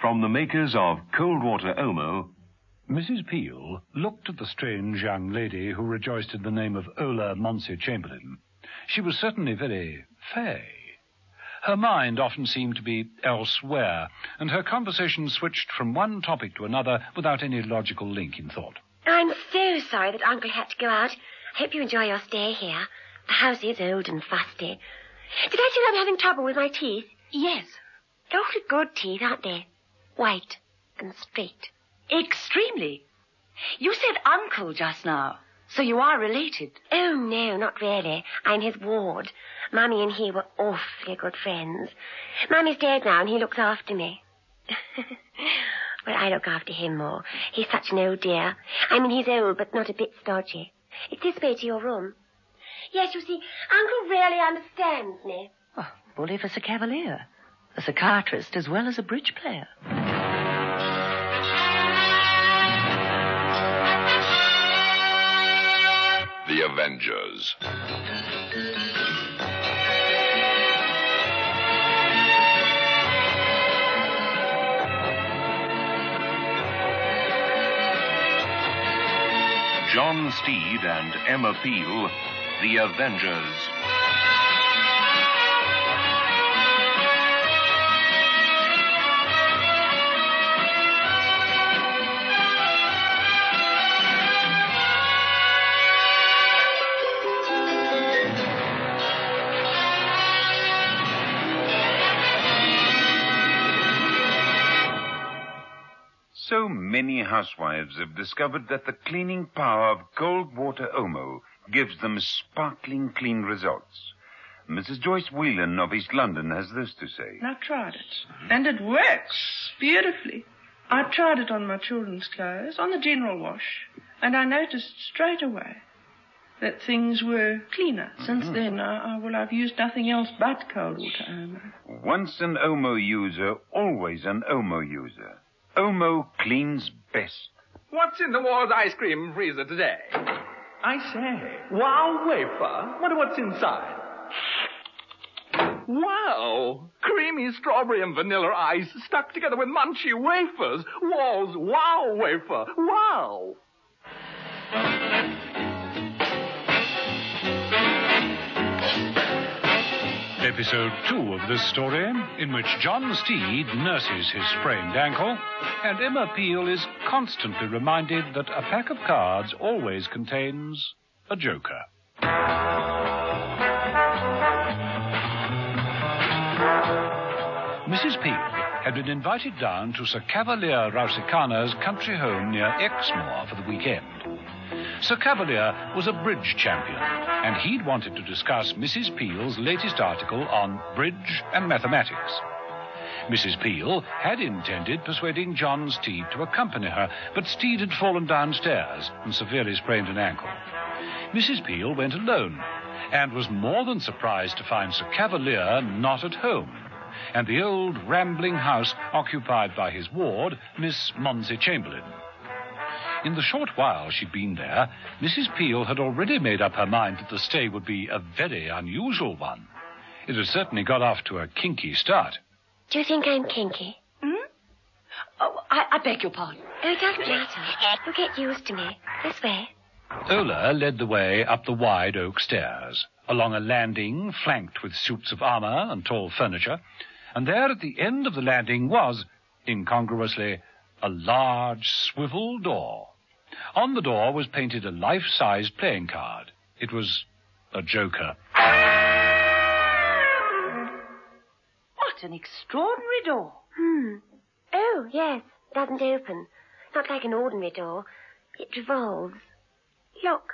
From the makers of Cold Water Omo. Mrs. Peel looked at the strange young lady who rejoiced in the name of Ola Monsey Chamberlain. She was certainly very fey. Her mind often seemed to be elsewhere, and her conversation switched from one topic to another without any logical link in thought. I'm so sorry that Uncle had to go out. I hope you enjoy your stay here. The house is old and fusty. Did I tell you I'm having trouble with my teeth? Yes. Awfully good teeth, aren't they? White and straight. Extremely. You said uncle just now, so you are related. Oh, no, not really. I'm his ward. Mummy and he were awfully good friends. Mummy's dead now and he looks after me. Well, I look after him more. He's such an old dear. I mean, he's old, but not a bit stodgy. It's this way to your room. Yes, you see, Uncle really understands me. Oh, bully for Sir Cavalier. A psychiatrist as well as a bridge player. The Avengers. John Steed and Emma Peel, The Avengers. So many housewives have discovered that the cleaning power of Cold Water Omo gives them sparkling clean results. Mrs. Joyce Whelan of East London has this to say. I tried it, and it works beautifully. I tried it on my children's clothes, on the general wash, and I noticed straight away that things were cleaner. Since then, I've used nothing else but Cold Water Omo. Once an Omo user, always an Omo user. Omo cleans best. What's in the Wars ice cream freezer today? I say, wow wafer. Wonder what's inside. Wow! Creamy strawberry and vanilla ice stuck together with munchy wafers. Wall's wow wafer. Wow! Episode 2 of this story, in which John Steed nurses his sprained ankle, and Emma Peel is constantly reminded that a pack of cards always contains a joker. Mrs. Peel had been invited down to Sir Cavalier Rausikana's country home near Exmoor for the weekend. Sir Cavalier was a bridge champion, and he'd wanted to discuss Mrs. Peel's latest article on bridge and mathematics. Mrs. Peel had intended persuading John Steed to accompany her, but Steed had fallen downstairs and severely sprained an ankle. Mrs. Peel went alone, and was more than surprised to find Sir Cavalier not at home, and the old rambling house occupied by his ward, Miss Monsey Chamberlain. In the short while she'd been there, Mrs. Peel had already made up her mind that the stay would be a very unusual one. It had certainly got off to a kinky start. Do you think I'm kinky? Oh, I beg your pardon. Oh, it doesn't matter. You'll get used to me. This way. Ola led the way up the wide oak stairs, along a landing flanked with suits of armor and tall furniture, and there at the end of the landing was, incongruously, a large swivel door. On the door was painted a life-sized playing card. It was a joker. What an extraordinary door. Oh, yes. It doesn't open. Not like an ordinary door. It revolves. Look.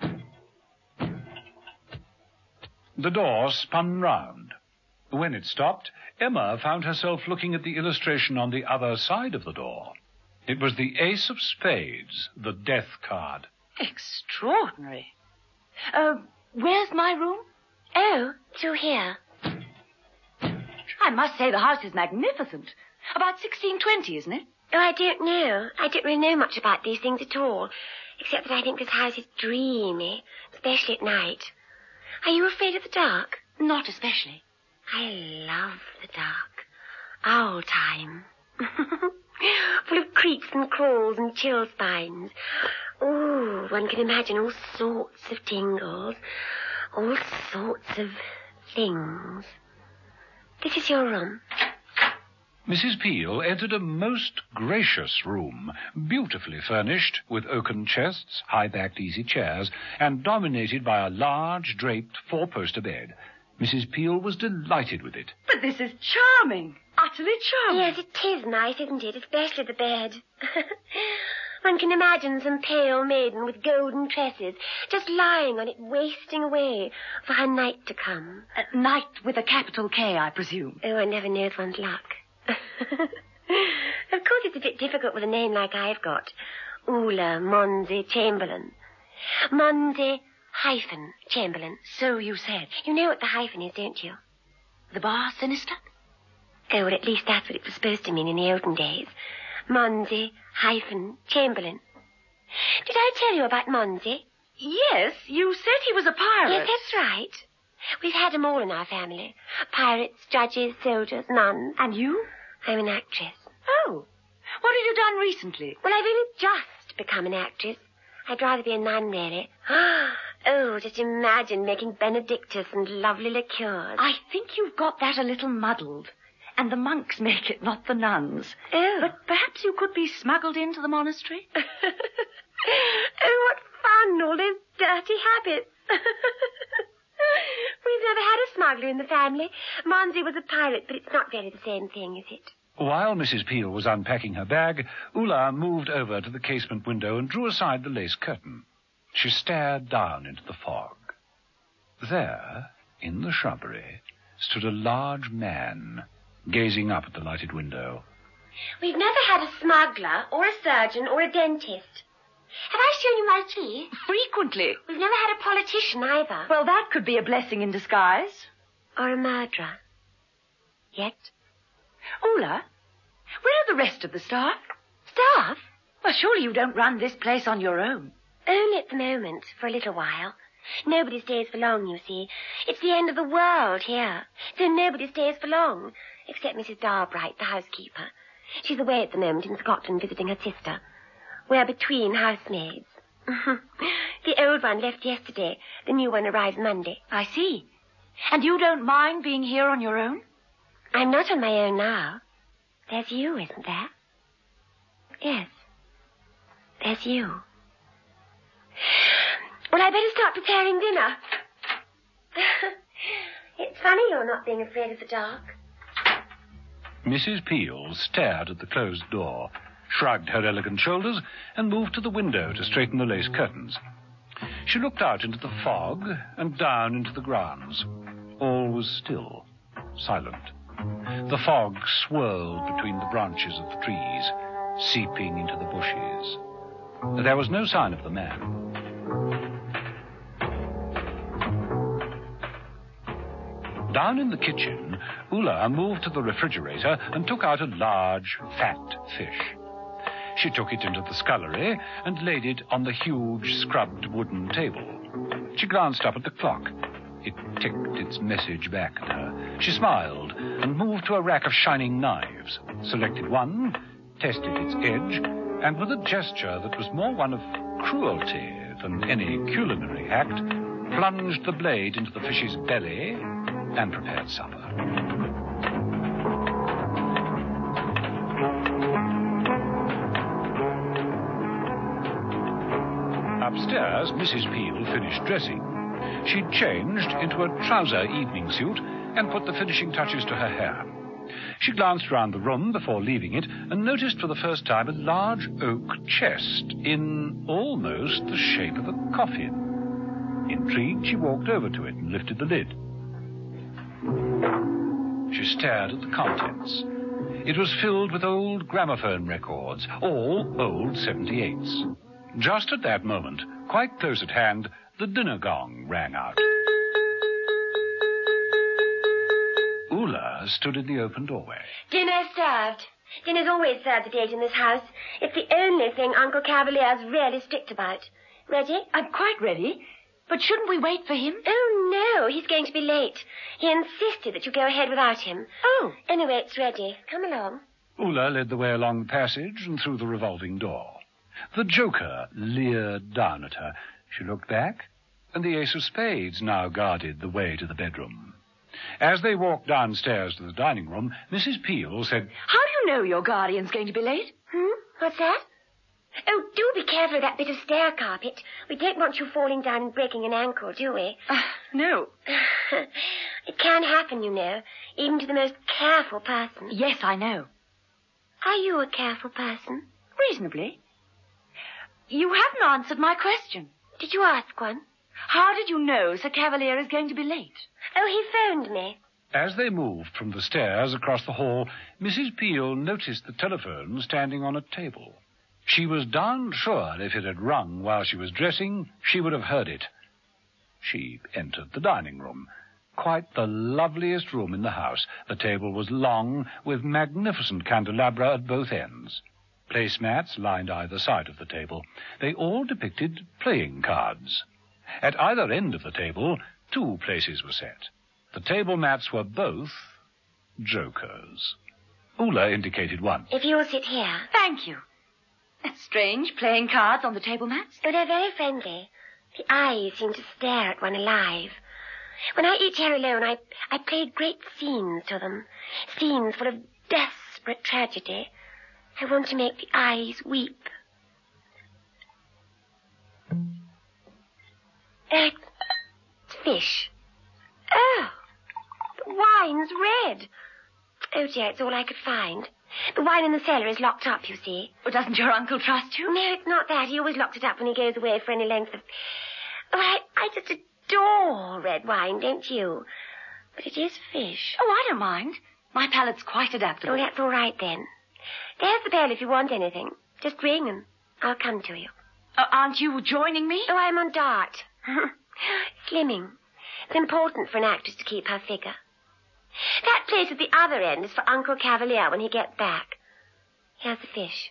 The door spun round. When it stopped, Emma found herself looking at the illustration on the other side of the door. It was the Ace of Spades, the death card. Extraordinary. Where's my room? Oh, through here. I must say the house is magnificent. About 1620, isn't it? Oh, I don't know. I don't really know much about these things at all, except that I think this house is dreamy, especially at night. Are you afraid of the dark? Not especially. I love the dark. Our time. Full of creaks and crawls and chill spines. Oh, one can imagine all sorts of tingles, all sorts of things. This is your room. Mrs. Peel entered a most gracious room, beautifully furnished with oaken chests, high-backed easy chairs, and dominated by a large, draped, four-poster bed. Mrs. Peel was delighted with it. But this is charming. Utterly charming. Yes, it is nice, isn't it? Especially the bed. One can imagine some pale maiden with golden tresses just lying on it, wasting away for her night to come. Night with a capital K, I presume. Oh, one never knows one's luck. Of course, it's a bit difficult with a name like I've got. Ula Monse Chamberlain. Monse hyphen Chamberlain. So you said. You know what the hyphen is, don't you? The bar sinister? Oh, well, at least that's what it was supposed to mean in the olden days. Monse hyphen Chamberlain. Did I tell you about Monse? Yes, you said he was a pirate. Yes, that's right. We've had them all in our family. Pirates, judges, soldiers, nuns. And you? I'm an actress. Oh. What have you done recently? Well, I've only just become an actress. I'd rather be a nun, really. Oh, just imagine making Benedictus and lovely liqueurs. I think you've got that a little muddled. And the monks make it, not the nuns. Oh. But perhaps you could be smuggled into the monastery? Oh, what fun, all those dirty habits. We've never had a smuggler in the family. Monse was a pirate, but it's not really the same thing, is it? While Mrs. Peel was unpacking her bag, Ula moved over to the casement window and drew aside the lace curtain. She stared down into the fog. There, in the shrubbery, stood a large man, gazing up at the lighted window. We've never had a smuggler, or a surgeon, or a dentist. Have I shown you my teeth? Frequently. We've never had a politician either. Well, that could be a blessing in disguise. Or a murderer. Yet. Ula, where are the rest of the staff? Staff? Well, surely you don't run this place on your own. Only at the moment, for a little while. Nobody stays for long, you see. It's the end of the world here. So nobody stays for long, except Mrs. Darbright, the housekeeper. She's away at the moment in Scotland visiting her sister. We're between housemaids. The old one left yesterday. The new one arrives Monday. I see. And you don't mind being here on your own? I'm not on my own now. There's you, isn't there? Yes. There's you. Well, I better start preparing dinner. It's funny you're not being afraid of the dark. Mrs. Peel stared at the closed door, shrugged her elegant shoulders, and moved to the window to straighten the lace curtains. She looked out into the fog and down into the grounds. All was still, silent. The fog swirled between the branches of the trees, seeping into the bushes. There was no sign of the man. Down in the kitchen, Ula moved to the refrigerator and took out a large, fat fish. She took it into the scullery and laid it on the huge, scrubbed wooden table. She glanced up at the clock. It ticked its message back at her. She smiled and moved to a rack of shining knives, selected one, tested its edge, and with a gesture that was more one of cruelty than any culinary act, plunged the blade into the fish's belly and prepared supper. Upstairs, Mrs. Peel finished dressing. She'd changed into a trouser evening suit and put the finishing touches to her hair. She glanced round the room before leaving it and noticed for the first time a large oak chest in almost the shape of a coffin. Intrigued, she walked over to it and lifted the lid. She stared at the contents. It was filled with old gramophone records, all old 78s. Just at that moment, quite close at hand, the dinner gong rang out. Ula stood in the open doorway. Dinner's served. Dinner's always served at 8 in this house. It's the only thing Uncle Cavalier's really strict about. Ready? I'm quite ready. But shouldn't we wait for him? Oh, no, he's going to be late. He insisted that you go ahead without him. Oh. Anyway, it's ready. Come along. Ulla led the way along the passage and through the revolving door. The Joker leered down at her. She looked back, and the ace of spades now guarded the way to the bedroom. As they walked downstairs to the dining room, Mrs. Peel said, How do you know your guardian's going to be late? What's that? Oh, do be careful of that bit of stair carpet. We don't want you falling down and breaking an ankle, do we? No. It can happen, you know, even to the most careful person. Yes, I know. Are you a careful person? Reasonably. You haven't answered my question. Did you ask one? How did you know Sir Cavalier is going to be late? Oh, he phoned me. As they moved from the stairs across the hall, Mrs. Peel noticed the telephone standing on a table. She was darn sure if it had rung while she was dressing, she would have heard it. She entered the dining room. Quite the loveliest room in the house. The table was long, with magnificent candelabra at both ends. Placemats lined either side of the table. They all depicted playing cards. At either end of the table, 2 places were set. The table mats were both jokers. Ulla indicated one. If you'll sit here. Thank you. That's strange, playing cards on the table mats. Oh, they're very friendly. The eyes seem to stare at one alive. When I eat here alone, I played great scenes to them. Scenes full of desperate tragedy. I want to make the eyes weep. It's fish. Oh, the wine's red. Oh, dear, it's all I could find. The wine in the cellar is locked up, you see. Oh, doesn't your uncle trust you? No, it's not that. He always locks it up when he goes away for any length of... Oh, I just adore red wine, don't you? But it is fish. Oh, I don't mind. My palate's quite adaptable. Oh, that's all right, then. There's the bell if you want anything. Just ring and I'll come to you. Aren't you joining me? Oh, I'm on dart. Slimming. It's important for an actress to keep her figure. That place at the other end is for Uncle Cavalier when he gets back. Here's the fish.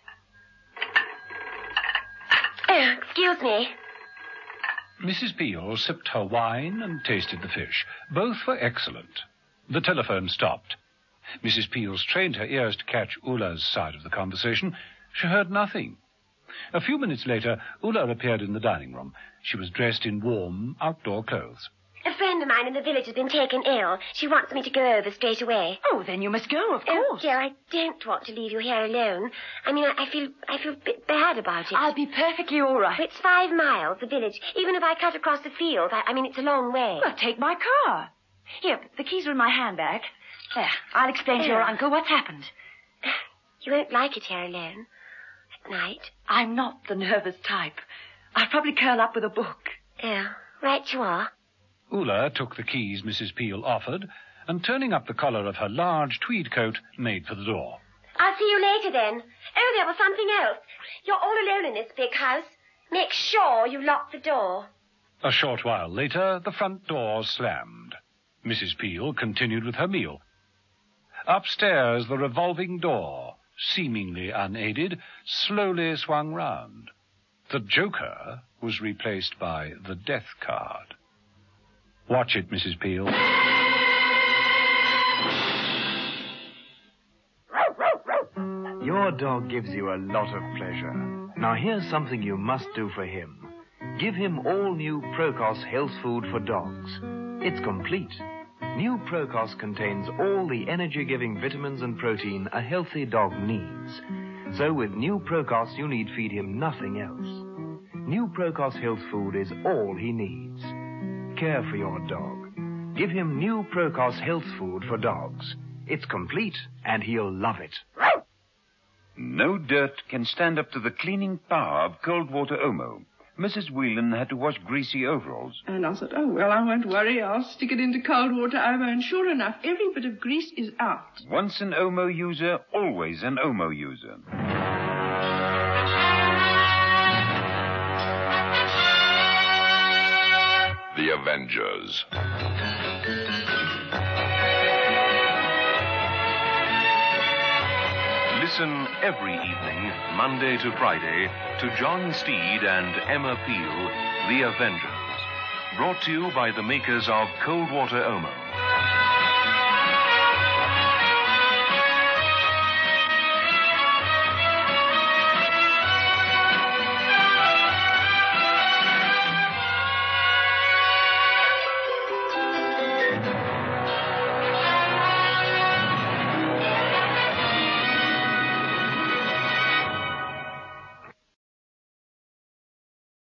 Oh, excuse me. Mrs. Peel sipped her wine and tasted the fish. Both were excellent. The telephone stopped. Mrs. Peel strained her ears to catch Ulla's side of the conversation. She heard nothing. A few minutes later, Ulla appeared in the dining room. She was dressed in warm, outdoor clothes. A friend of mine in the village has been taken ill. She wants me to go over straight away. Oh, then you must go, of course. Oh, dear, I don't want to leave you here alone. I mean, I feel a bit bad about it. I'll be perfectly all right. It's 5 miles, the village. Even if I cut across the field, I mean, it's a long way. Well, take my car. Here, the keys are in my handbag. There, I'll explain to your uncle what's happened. You won't like it here alone. At night. I'm not the nervous type. I'll probably curl up with a book. Oh, right you are. Ulla took the keys Mrs. Peel offered, and turning up the collar of her large tweed coat, made for the door. I'll see you later, then. Oh, there was something else. You're all alone in this big house. Make sure you lock the door. A short while later, the front door slammed. Mrs. Peel continued with her meal. Upstairs, the revolving door, seemingly unaided, slowly swung round. The Joker was replaced by the death card. Watch it, Mrs. Peel. Your dog gives you a lot of pleasure. Now here's something you must do for him. Give him all new Procos Health Food for Dogs. It's complete. New Procos contains all the energy-giving vitamins and protein a healthy dog needs. So with New Procos, you need feed him nothing else. New Procos Health Food is all he needs. Care for your dog. Give him New Procos Health Food for Dogs. It's complete, and he'll love it. No dirt can stand up to the cleaning power of cold water Omo. Mrs. Whelan had to wash greasy overalls. And I thought, oh, well, I won't worry. I'll stick it into cold water Omo, and sure enough, every bit of grease is out. Once an Omo user, always an Omo user. The Avengers. Listen every evening, Monday to Friday, to John Steed and Emma Peel, The Avengers. Brought to you by the makers of Cold Water Omo.